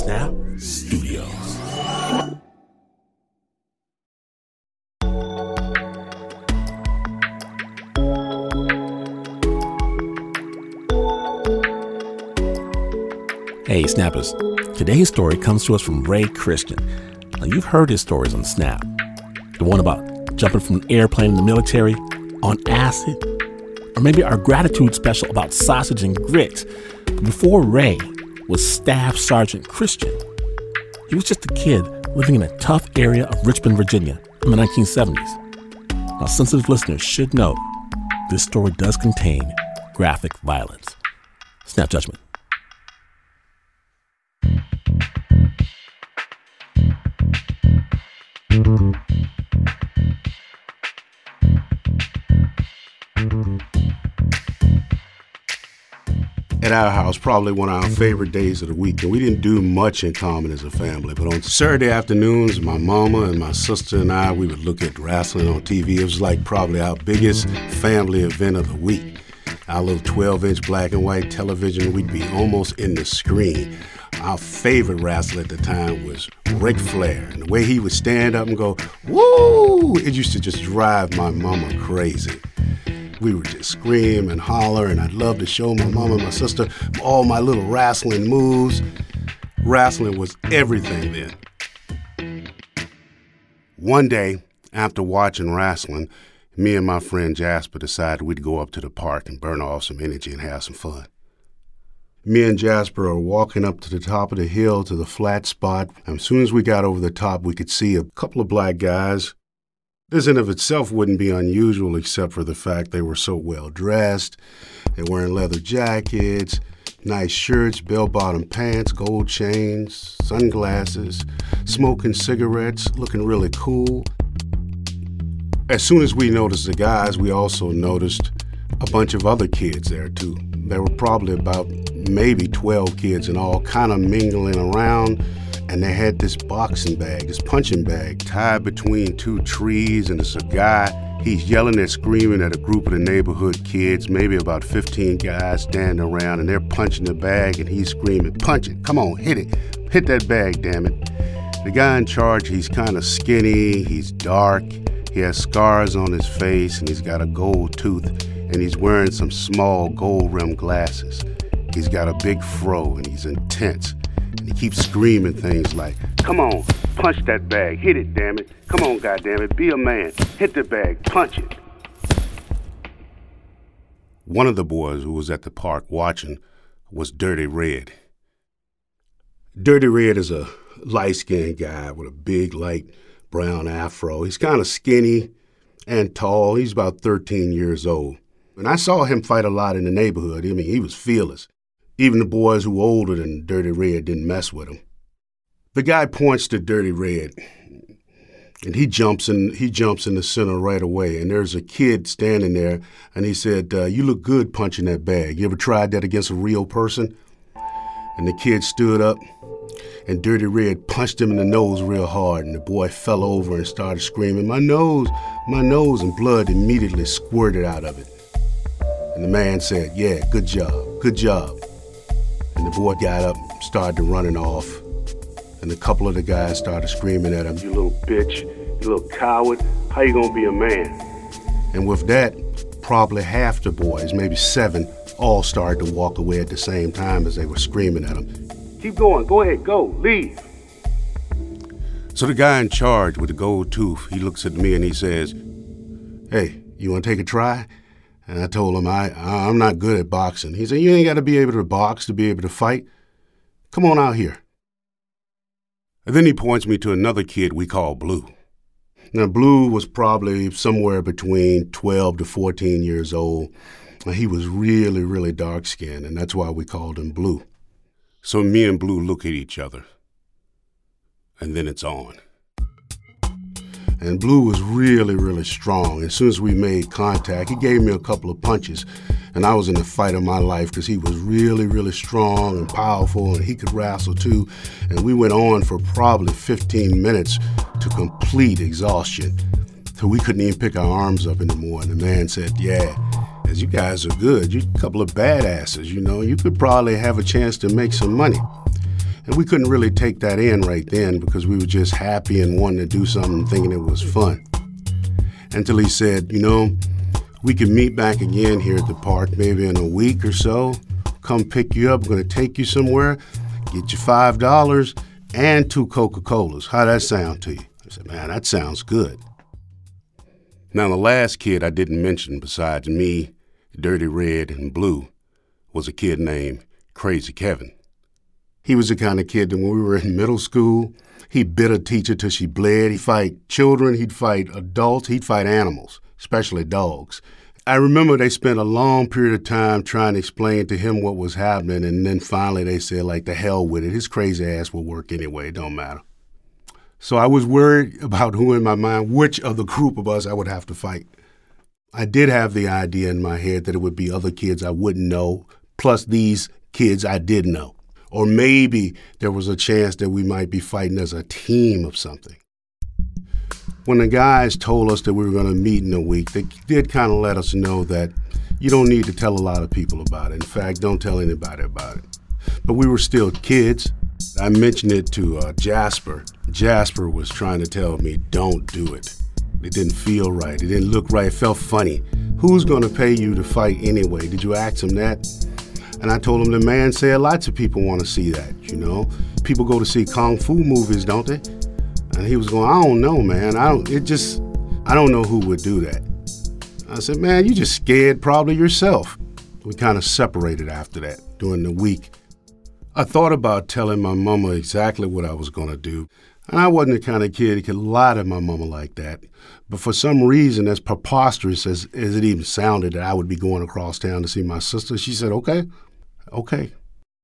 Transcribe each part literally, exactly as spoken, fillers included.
Snap Studios. Hey, Snappers. Today's story comes to us from Ray Christian. Now, you've heard his stories on Snap. The one about jumping from an airplane in the military, on acid, or maybe our gratitude special about sausage and grits. But before Ray was Staff Sergeant Christian, he was just a kid living in a tough area of Richmond, Virginia in the nineteen seventies. Now, sensitive listeners should know this story does contain graphic violence. Snap judgment. At our house, probably one of our favorite days of the week, and we didn't do much in common as a family, but on Saturday afternoons, my mama and my sister and I, we would look at wrestling on T V. It was like probably our biggest family event of the week. Our little twelve-inch black and white television, we'd be almost in the screen. Our favorite wrestler at the time was Ric Flair, and the way he would stand up and go, woo, it used to just drive my mama crazy. We would just scream and holler, and I'd love to show my mama and my sister all my little wrestling moves. Wrestling was everything then. One day, after watching wrestling, me and my friend Jasper decided we'd go up to the park and burn off some energy and have some fun. Me and Jasper are walking up to the top of the hill to the flat spot. And as soon as we got over the top, we could see a couple of black guys. This in of itself wouldn't be unusual except for the fact they were so well dressed. They were wearing leather jackets, nice shirts, bell-bottom pants, gold chains, sunglasses, smoking cigarettes, looking really cool. As soon as we noticed the guys, we also noticed a bunch of other kids there too. There were probably about maybe twelve kids in all, kind of mingling around. And they had this boxing bag, this punching bag, tied between two trees, and there's a guy, he's yelling and screaming at a group of the neighborhood kids, maybe about fifteen guys standing around, and they're punching the bag, and he's screaming, punch it, come on, hit it, hit that bag, damn it. The guy in charge, he's kind of skinny, he's dark, he has scars on his face, and he's got a gold tooth, and he's wearing some small gold-rimmed glasses. He's got a big fro, and he's intense. And he keeps screaming things like, come on, punch that bag, hit it, damn it. Come on, goddammit, be a man, hit the bag, punch it. One of the boys who was at the park watching was Dirty Red. Dirty Red is a light-skinned guy with a big, light brown afro. He's kind of skinny and tall. He's about thirteen years old. And I saw him fight a lot in the neighborhood. I mean, he was fearless. Even the boys who were older than Dirty Red didn't mess with him. The guy points to Dirty Red, and he jumps in he jumps in the center right away, and there's a kid standing there, and he said, uh, you look good punching that bag. You ever tried that against a real person? And the kid stood up, and Dirty Red punched him in the nose real hard, and the boy fell over and started screaming, my nose, my nose, and blood immediately squirted out of it. And the man said, yeah, good job, good job. And the boy got up, started running off, and a couple of the guys started screaming at him, you little bitch, you little coward, how you gonna be a man? And with that, probably half the boys, maybe seven, all started to walk away at the same time as they were screaming at him. Keep going, go ahead, go, leave. So the guy in charge with the gold tooth, he looks at me and he says, hey, you wanna take a try? And I told him, I, I'm not good at boxing. He said, you ain't got to be able to box to be able to fight. Come on out here. And then he points me to another kid we call Blue. Now, Blue was probably somewhere between twelve to fourteen years old. And he was really, really dark-skinned, and that's why we called him Blue. So me and Blue look at each other, and then it's on. And Blue was really, really strong. As soon as we made contact, he gave me a couple of punches, and I was in the fight of my life because he was really, really strong and powerful, and he could wrestle too. And we went on for probably fifteen minutes to complete exhaustion. So we couldn't even pick our arms up anymore. And the man said, yeah, as you guys are good, you're a couple of badasses, you know. You could probably have a chance to make some money. And we couldn't really take that in right then because we were just happy and wanting to do something, thinking it was fun. Until he said, you know, we can meet back again here at the park maybe in a week or so. Come pick you up. We're going to take you somewhere, get you five dollars and two Coca-Colas. How'd that sound to you? I said, man, that sounds good. Now, the last kid I didn't mention besides me, Dirty Red, and Blue was a kid named Crazy Kevin. He was the kind of kid that when we were in middle school, he bit a teacher till she bled. He'd fight children, he'd fight adults, he'd fight animals, especially dogs. I remember they spent a long period of time trying to explain to him what was happening, and then finally they said, like, the hell with it. His crazy ass will work anyway, it don't matter. So I was worried about who in my mind, which of the group of us I would have to fight. I did have the idea in my head that it would be other kids I wouldn't know, plus these kids I did know. Or maybe there was a chance that we might be fighting as a team of something. When the guys told us that we were going to meet in a week, they did kind of let us know that you don't need to tell a lot of people about it. In fact, don't tell anybody about it. But we were still kids. I mentioned it to uh, Jasper. Jasper was trying to tell me, don't do it. It didn't feel right. It didn't look right. It felt funny. Who's going to pay you to fight anyway? Did you ask him that? And I told him, the man said lots of people want to see that, you know. People go to see Kung Fu movies, don't they? And he was going, I don't know, man. I don't, it just, I don't know who would do that. I said, man, you just scared probably yourself. We kind of separated after that during the week. I thought about telling my mama exactly what I was going to do. And I wasn't the kind of kid that could lie to my mama like that. But for some reason, as preposterous as, as it even sounded that I would be going across town to see my sister, she said, okay, okay.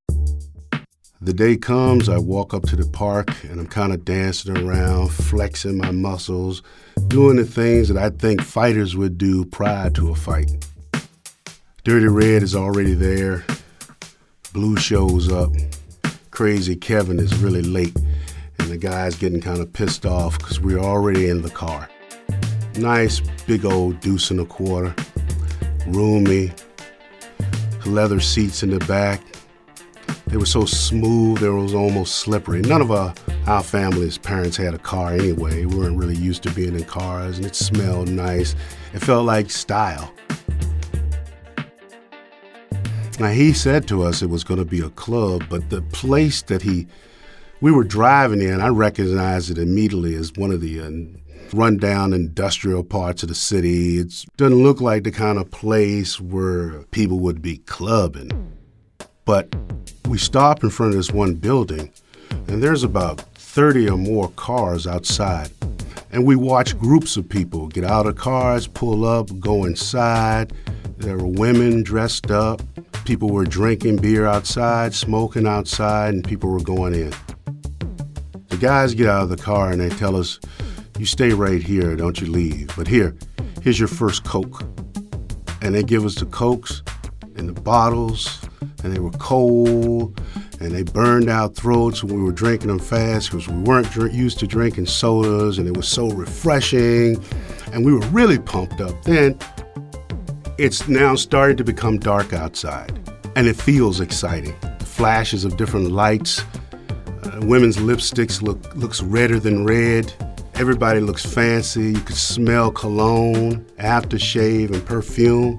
The day comes, I walk up to the park, and I'm kind of dancing around, flexing my muscles, doing the things that I think fighters would do prior to a fight. Dirty Red is already there. Blue shows up. Crazy Kevin is really late, and the guy's getting kind of pissed off because we're already in the car. Nice big old deuce and a quarter, roomy, leather seats in the back. They were so smooth, they was almost slippery. None of our, our family's parents had a car anyway. We weren't really used to being in cars, and it smelled nice. It felt like style. Now, he said to us it was going to be a club, but the place that he, we were driving in, I recognized it immediately as one of the uh, run-down industrial parts of the city. It doesn't look like the kind of place where people would be clubbing. But we stop in front of this one building, and there's about thirty or more cars outside. And we watch groups of people get out of cars, pull up, go inside. There were women dressed up. People were drinking beer outside, smoking outside, and people were going in. The guys get out of the car and they tell us, you stay right here, don't you leave. But here, here's your first Coke. And they give us the Cokes and the bottles, and they were cold, and they burned our throats when we were drinking them fast because we weren't dr- used to drinking sodas, and it was so refreshing, and we were really pumped up. Then it's now starting to become dark outside, and it feels exciting. Flashes of different lights. Uh, women's lipsticks look looks redder than red. Everybody looks fancy. You could smell cologne, aftershave, and perfume.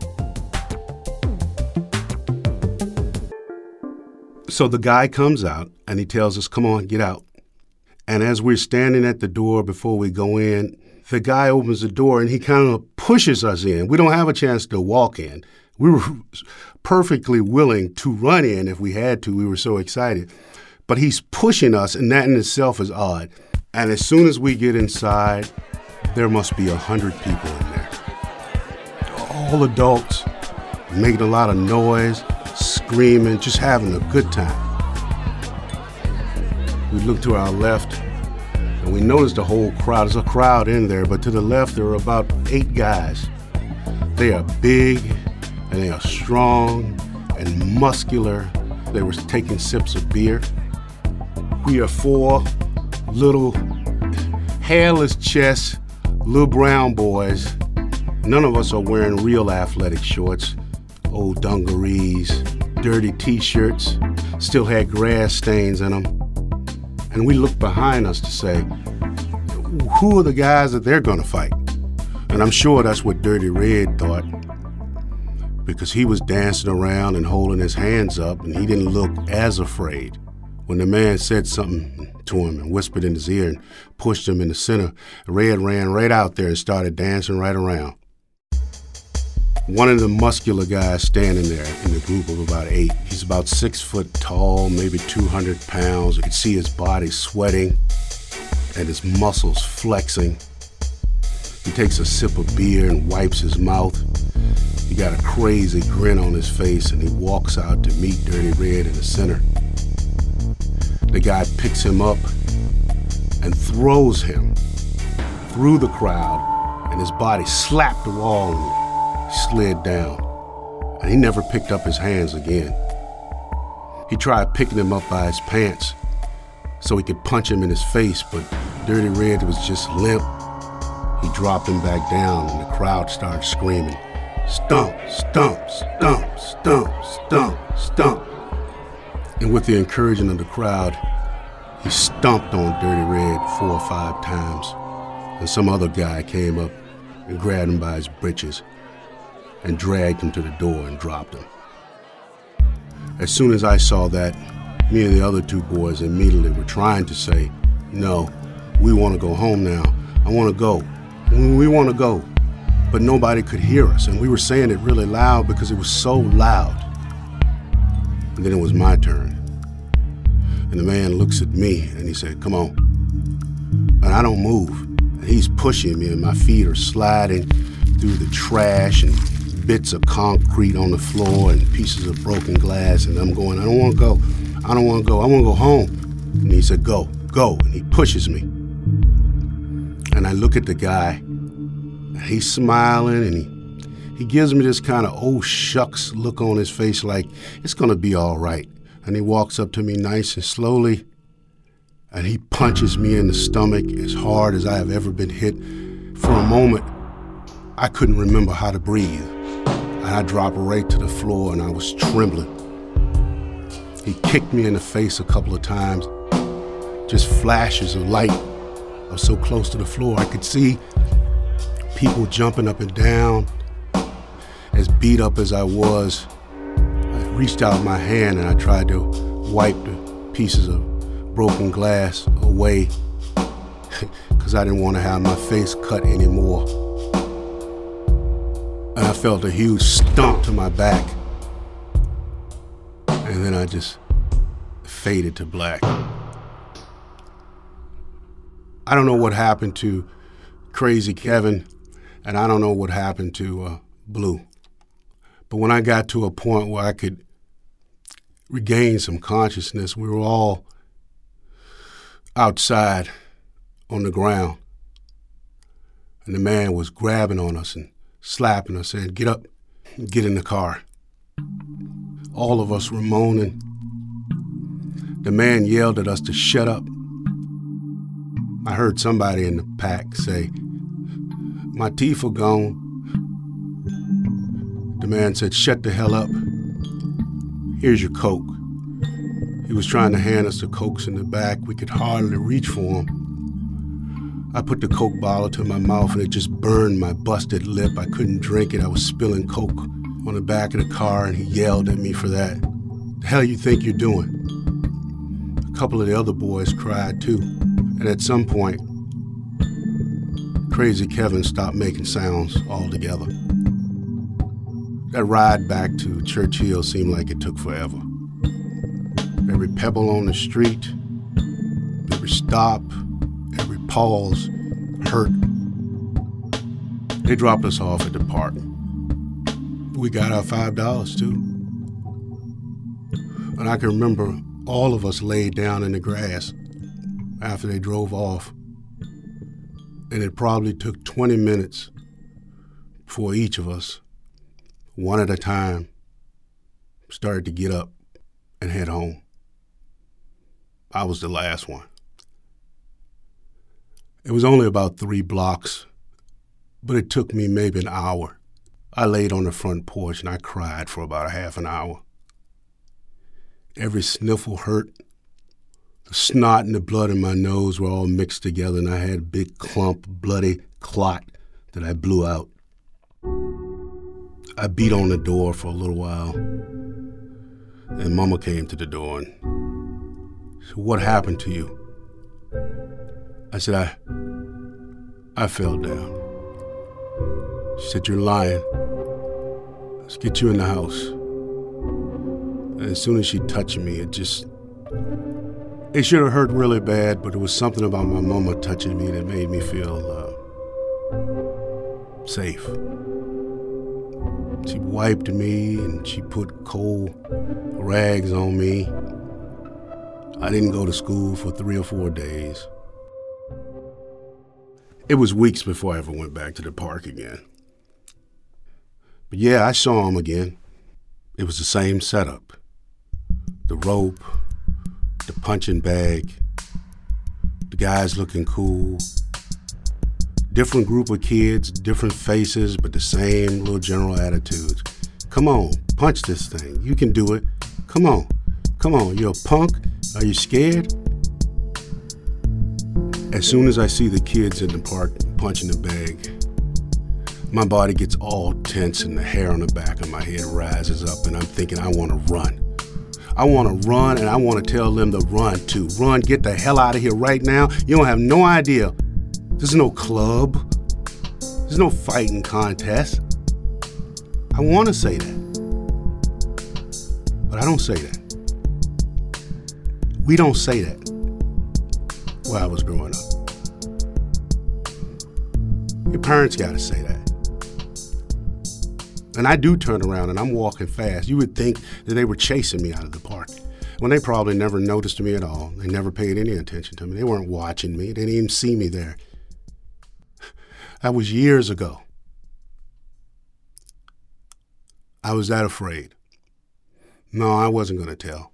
So the guy comes out, and he tells us, come on, get out. And as we're standing at the door before we go in, the guy opens the door, and he kind of pushes us in. We don't have a chance to walk in. We were perfectly willing to run in if we had to. We were so excited. But he's pushing us, and that in itself is odd. And as soon as we get inside, there must be a hundred people in there. All adults, making a lot of noise, screaming, just having a good time. We look to our left, and we notice the whole crowd. There's a crowd in there, but to the left, there are about eight guys. They are big, and they are strong and muscular. They were taking sips of beer. We are four little hairless chests, little brown boys. None of us are wearing real athletic shorts, old dungarees, dirty t-shirts, still had grass stains in them. And we looked behind us to say, who are the guys that they're gonna fight? And I'm sure that's what Dirty Red thought, because he was dancing around and holding his hands up, and he didn't look as afraid. When the man said something to him and whispered in his ear and pushed him in the center, Red ran right out there and started dancing right around. One of the muscular guys standing there in the group of about eight, he's about six foot tall, maybe two hundred pounds. You could see his body sweating and his muscles flexing. He takes a sip of beer and wipes his mouth. He got a crazy grin on his face, and he walks out to meet Dirty Red in the center. The guy picks him up and throws him through the crowd, and his body slapped the wall and slid down. And he never picked up his hands again. He tried picking him up by his pants so he could punch him in his face, but Dirty Red was just limp. He dropped him back down, and the crowd started screaming, "Stump, stump, stump, stump, stump, stump." And with the encouragement of the crowd, he stomped on Dirty Red four or five times. And some other guy came up and grabbed him by his britches and dragged him to the door and dropped him. As soon as I saw that, me and the other two boys immediately were trying to say, "No, we want to go home now. I want to go. We want to go." But nobody could hear us, and we were saying it really loud because it was so loud. And then it was my turn. And the man looks at me and he said, "Come on." And I don't move. And he's pushing me, and my feet are sliding through the trash and bits of concrete on the floor and pieces of broken glass. And I'm going, "I don't want to go. I don't want to go. I want to go home." And he said, "Go, go." And he pushes me. And I look at the guy, and he's smiling, and he, he gives me this kind of oh shucks look on his face like, it's gonna be all right. And he walks up to me nice and slowly, and he punches me in the stomach as hard as I have ever been hit. For a moment, I couldn't remember how to breathe. And I dropped right to the floor, and I was trembling. He kicked me in the face a couple of times, just flashes of light. I was so close to the floor, I could see people jumping up and down. As beat up as I was, I reached out my hand and I tried to wipe the pieces of broken glass away because I didn't want to have my face cut anymore. And I felt a huge stomp to my back. And then I just faded to black. I don't know what happened to Crazy Kevin, and I don't know what happened to uh, Blue. But when I got to a point where I could regain some consciousness, we were all outside on the ground. And the man was grabbing on us and slapping us, saying, "Get up, get in the car." All of us were moaning. The man yelled at us to shut up. I heard somebody in the pack say, "My teeth are gone." The man said, "Shut the hell up. Here's your Coke." He was trying to hand us the Cokes in the back. We could hardly reach for them. I put the Coke bottle to my mouth, and it just burned my busted lip. I couldn't drink it. I was spilling Coke on the back of the car, and he yelled at me for that. "The hell you think you're doing?" A couple of the other boys cried too. And at some point, Crazy Kevin stopped making sounds altogether. That ride back to Church Hill seemed like it took forever. Every pebble on the street, every stop, every pause hurt. They dropped us off at the park. We got our five dollars too. And I can remember all of us laid down in the grass after they drove off. And it probably took twenty minutes for each of us, one at a time, started to get up and head home. I was the last one. It was only about three blocks, but it took me maybe an hour. I laid on the front porch and I cried for about a half an hour. Every sniffle hurt. The snot and the blood in my nose were all mixed together, and I had a big clump, bloody clot that I blew out. I beat on the door for a little while, and Mama came to the door and said, "What happened to you?" I said, I, I fell down. She said, "You're lying. Let's get you in the house." And as soon as she touched me, it just, it should have hurt really bad, but it was something about my mama touching me that made me feel uh, safe. She wiped me and she put cold rags on me. I didn't go to school for three or four days. It was weeks before I ever went back to the park again. But yeah, I saw him again. It was the same setup. The rope, the punching bag, the guys looking cool. Different group of kids, different faces, but the same little general attitudes. Come on, punch this thing. You can do it. Come on. Come on, you're a punk? Are you scared? As soon as I see the kids in the park punching the bag, my body gets all tense and the hair on the back of my head rises up, and I'm thinking I want to run. I want to run, and I want to tell them to run too. Run, get the hell out of here right now. You don't have no idea. There's no club. There's no fighting contest. I want to say that, but I don't say that. We don't say that where I was growing up. Your parents got to say that. And I do turn around and I'm walking fast. You would think that they were chasing me out of the park, when they probably never noticed me at all. They never paid any attention to me. They weren't watching me. They didn't even see me there. That was years ago. I was that afraid. No, I wasn't going to tell.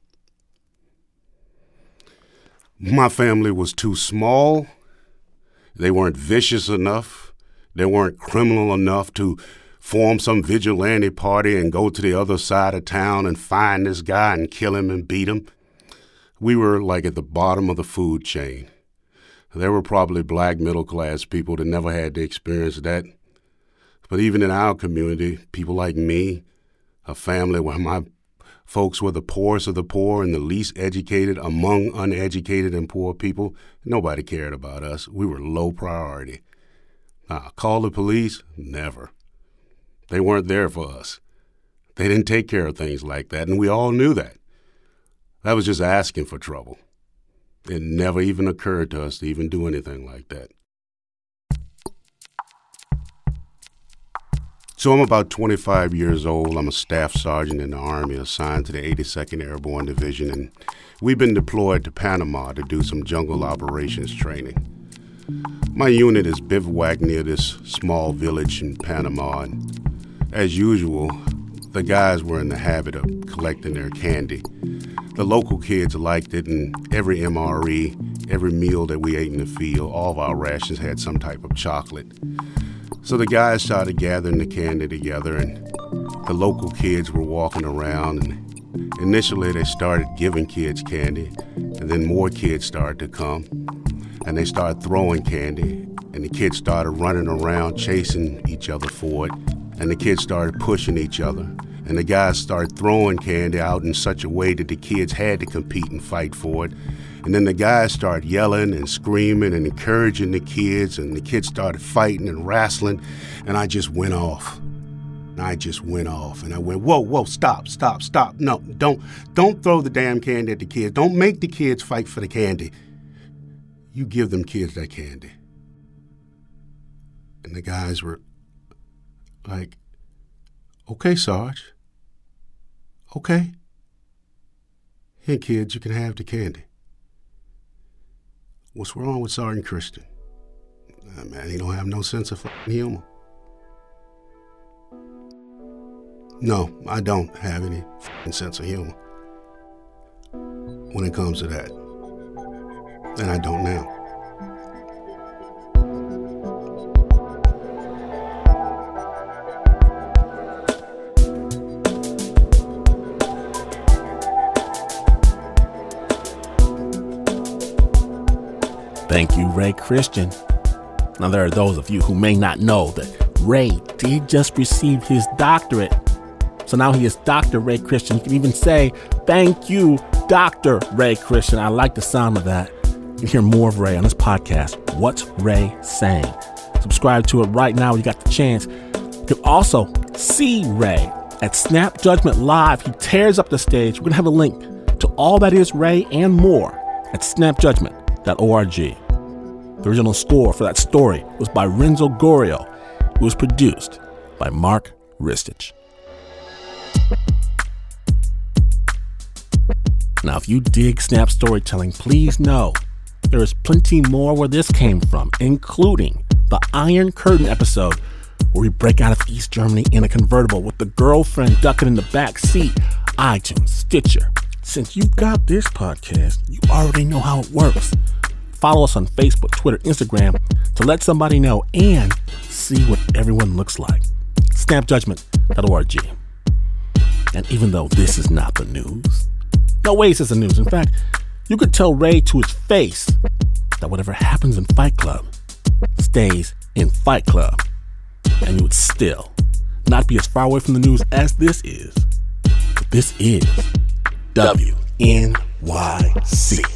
My family was too small. They weren't vicious enough. They weren't criminal enough to form some vigilante party and go to the other side of town and find this guy and kill him and beat him. We were like at the bottom of the food chain. There were probably black middle-class people that never had to experience that. But even in our community, people like me, a family where my folks were the poorest of the poor and the least educated among uneducated and poor people, nobody cared about us. We were low priority. Now, call the police? Never. They weren't there for us. They didn't take care of things like that, and we all knew that. That was just asking for trouble. It never even occurred to us to even do anything like that. So I'm about twenty-five years old. I'm a staff sergeant in the Army assigned to the eighty-second Airborne Division, and we've been deployed to Panama to do some jungle operations training. My unit is bivouacked near this small village in Panama, and as usual, the guys were in the habit of collecting their candy. The local kids liked it, and every M R E, every meal that we ate in the field, all of our rations had some type of chocolate. So the guys started gathering the candy together, and the local kids were walking around, and initially they started giving kids candy, and then more kids started to come, and they started throwing candy, and the kids started running around chasing each other for it, and the kids started pushing each other. And the guys started throwing candy out in such a way that the kids had to compete and fight for it. And then the guys started yelling and screaming and encouraging the kids, and the kids started fighting and wrestling, and I just went off. And I just went off, and I went, whoa, whoa, stop, stop, stop. No, don't, don't throw the damn candy at the kids. Don't make the kids fight for the candy. You give them kids that candy. And the guys were like, okay, Sarge. Okay. Here, kids, you can have the candy. What's wrong with Sergeant Christian? Uh, man, he don't have no sense of fucking humor. No, I don't have any fucking sense of humor when it comes to that. And I don't now. Thank you, Ray Christian. Now, there are those of you who may not know that Ray did just receive his doctorate. So now he is Doctor Ray Christian. You can even say, thank you, Doctor Ray Christian. I like the sound of that. You can hear more of Ray on this podcast, What's Ray Saying? Subscribe to it right now when you got the chance. You can also see Ray at Snap Judgment Live. He tears up the stage. We're going to have a link to all that is Ray and more at snap judgment dot org. The original score for that story was by Renzo Gorio. It was produced by Mark Ristich. Now, if you dig Snap storytelling, please know there is plenty more where this came from, including the Iron Curtain episode where we break out of East Germany in a convertible with the girlfriend ducking in the back seat. iTunes, Stitcher. Since you've got this podcast, you already know how it works. Follow us on Facebook, Twitter, Instagram to let somebody know and see what everyone looks like. snap judgment dot org. And even though this is not the news, no ways is the news. In fact, you could tell Ray to his face that whatever happens in Fight Club stays in Fight Club. And you would still not be as far away from the news as this is. But this is W N Y C.